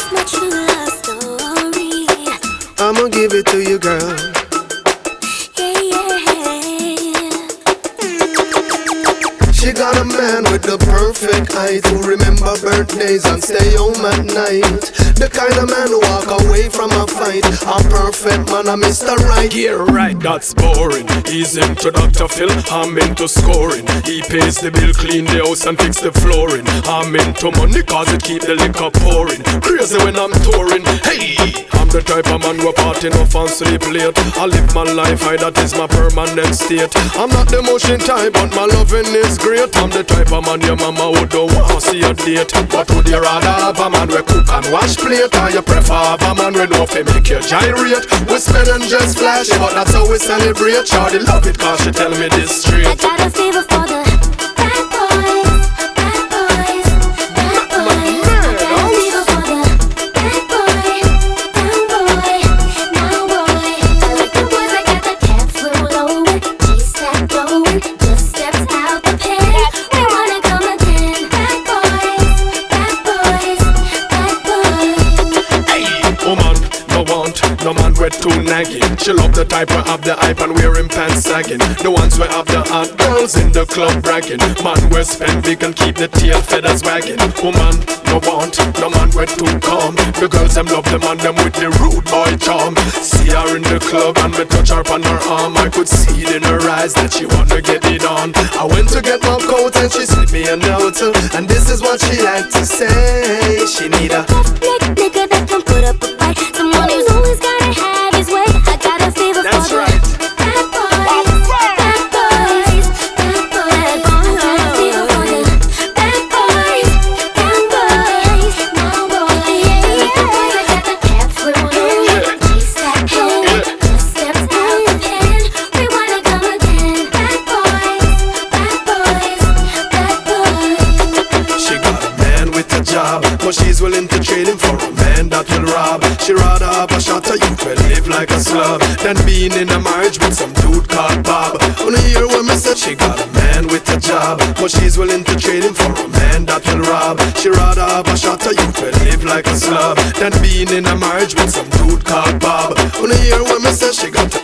my true love story. I'ma give it to you, girl. She got a man with the perfect height, who remember birthdays and stay home at night. The kind of man who walk away from a fight. A perfect man, a Mr. Right. Yeah, right, that's boring. He's into Dr. Phil, I'm into scoring. He pays the bill, clean the house and fix the flooring. I'm into money cause it keep the liquor pouring. Crazy when I'm touring. Hey, I'm the type of man who party enough and sleep late. I live my life high, that is my permanent state. I'm not the motion type, but my loving is great. I'm the type of man your mama would don't want to see a date. But would you rather have a man we cook and wash plate, or you prefer have a man we know fi make you gyrate? We spend and just flash, but that's how we celebrate. Shawty love it cause she tell me this straight. I got a fever for the bad boys, bad boys, bad boys. I got a fever for the bad boy, down boy, now boy. I like the boys that got the cats rolling, G-stack going, just steps out the pen. We wanna come again. Bad boys, bad boys, bad boys. Hey, woman, no man we're too nagging. She love the type we have the hype and wearing pants sagging. The ones we have the hot girls in the club bragging. Man we spend big and keep the tail feathers wagging. Woman, no man we're too calm. The girls them love the man them with the rude boy charm. See her in the club and me touch her on her arm. I could see it in her eyes that she wanna get it on. I went to get my coat and she slipped me a note, and this is what she had to say. She need a tough neck nigga that can put up a fight. Someone who's always gotta have his way. I got a fever That's for right. the bad boys, bad boys, bad boys. I got a fever for the bad boys, down boys, now boys. The boys that got the cats rolling, G-stack going, just steps out the pen. We wanna come again. Bad boys, bad boys, bad boys. She got a man with a job, but she's willing to trade him for a man that will rob. She rather have a shot of you will live like a slug than being in a marriage with some dude called Bob. On the year when me said she got a man with a job, but she's willing to trade him for a man that will rob. She rather have a shot of you will live like a slug than being in a marriage with some dude called Bob. On the year when me said she got a